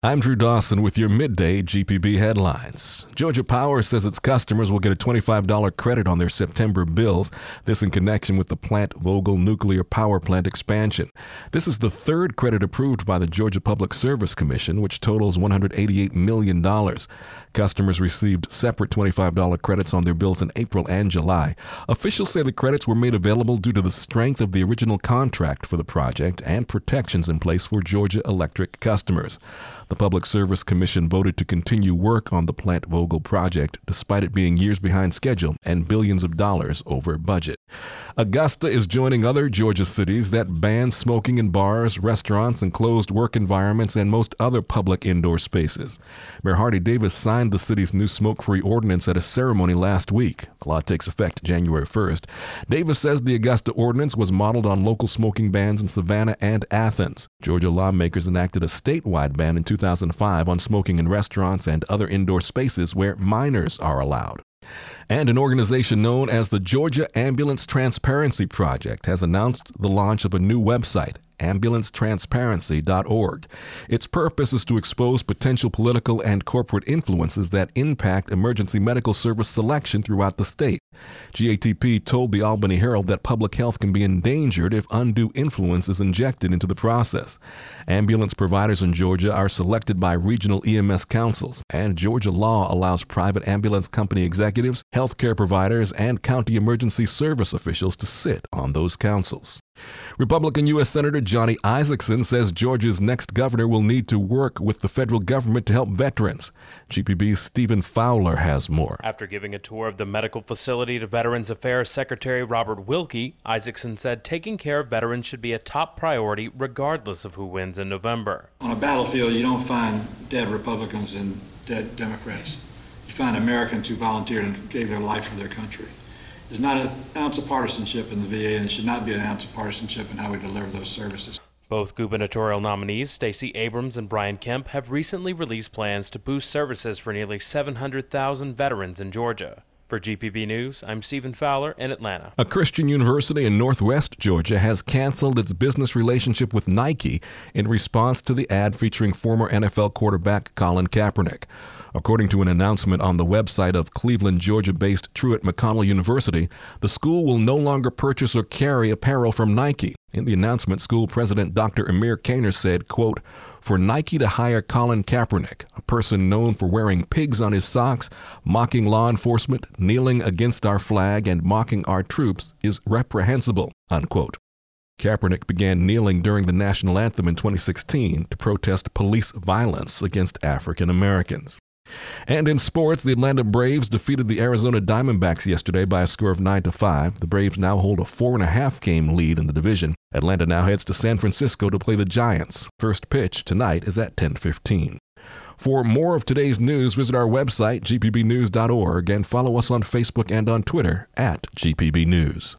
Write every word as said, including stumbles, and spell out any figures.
I'm Drew Dawson with your midday G P B headlines. Georgia Power says its customers will get a twenty-five dollars credit on their September bills, this in connection with the Plant Vogtle nuclear power plant expansion. This is the third credit approved by the Georgia Public Service Commission, which totals one hundred eighty-eight million dollars. Customers received separate twenty-five dollars credits on their bills in April and July. Officials say the credits were made available due to the strength of the original contract for the project and protections in place for Georgia Electric customers. The Public Service Commission voted to continue work on the Plant Vogtle project, despite it being years behind schedule and billions of dollars over budget. Augusta is joining other Georgia cities that ban smoking in bars, restaurants, enclosed work environments, and most other public indoor spaces. Mayor Hardy Davis signed the city's new smoke-free ordinance at a ceremony last week. The law takes effect January first. Davis says the Augusta ordinance was modeled on local smoking bans in Savannah and Athens. Georgia lawmakers enacted a statewide ban in two thousand five on smoking in restaurants and other indoor spaces where minors are allowed. And an organization known as the Georgia Ambulance Transparency Project has announced the launch of a new website, ambulance transparency dot org. Its purpose is to expose potential political and corporate influences that impact emergency medical service selection throughout the state. G A T P told the Albany Herald that public health can be endangered if undue influence is injected into the process. Ambulance providers in Georgia are selected by regional E M S councils, and Georgia law allows private ambulance company executives, healthcare providers, and county emergency service officials to sit on those councils. Republican U S Senator Johnny Isakson says Georgia's next governor will need to work with the federal government to help veterans. G P B's Stephen Fowler has more. After giving a tour of the medical facility to Veterans Affairs Secretary Robert Wilkie, Isakson said taking care of veterans should be a top priority regardless of who wins in November. On a battlefield, you don't find dead Republicans and dead Democrats. You find Americans who volunteered and gave their life for their country. There's not an ounce of partisanship in the V A, and there should not be an ounce of partisanship in how we deliver those services. Both gubernatorial nominees, Stacey Abrams and Brian Kemp, have recently released plans to boost services for nearly seven hundred thousand veterans in Georgia. For G P B News, I'm Stephen Fowler in Atlanta. A Christian university in Northwest Georgia has canceled its business relationship with Nike in response to the ad featuring former N F L quarterback Colin Kaepernick. According to an announcement on the website of Cleveland, Georgia-based Truett McConnell University, the school will no longer purchase or carry apparel from Nike. In the announcement, school president Doctor Amir Kaner said, quote, "For Nike to hire Colin Kaepernick, a person known for wearing pigs on his socks, mocking law enforcement, kneeling against our flag, and mocking our troops is reprehensible," unquote. Kaepernick began kneeling during the national anthem in twenty sixteen to protest police violence against African Americans. And in sports, the Atlanta Braves defeated the Arizona Diamondbacks yesterday by a score of nine to five. The Braves now hold a four and a half game lead in the division. Atlanta now heads to San Francisco to play the Giants. First pitch tonight is at ten fifteen. For more of today's news, visit our website, G P B news dot org, and follow us on Facebook and on Twitter at G P B News.